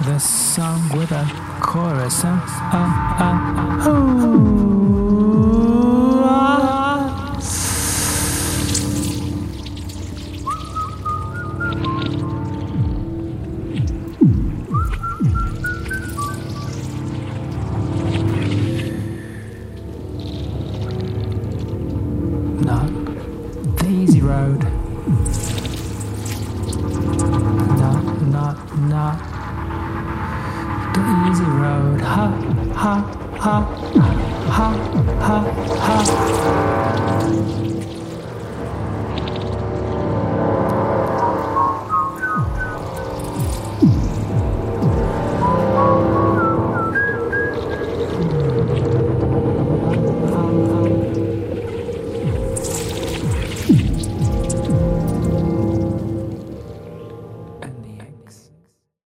The song with a chorus. Ooh, ah. Not the easy road. Not the easy road. Ha ha ha ha ha ha.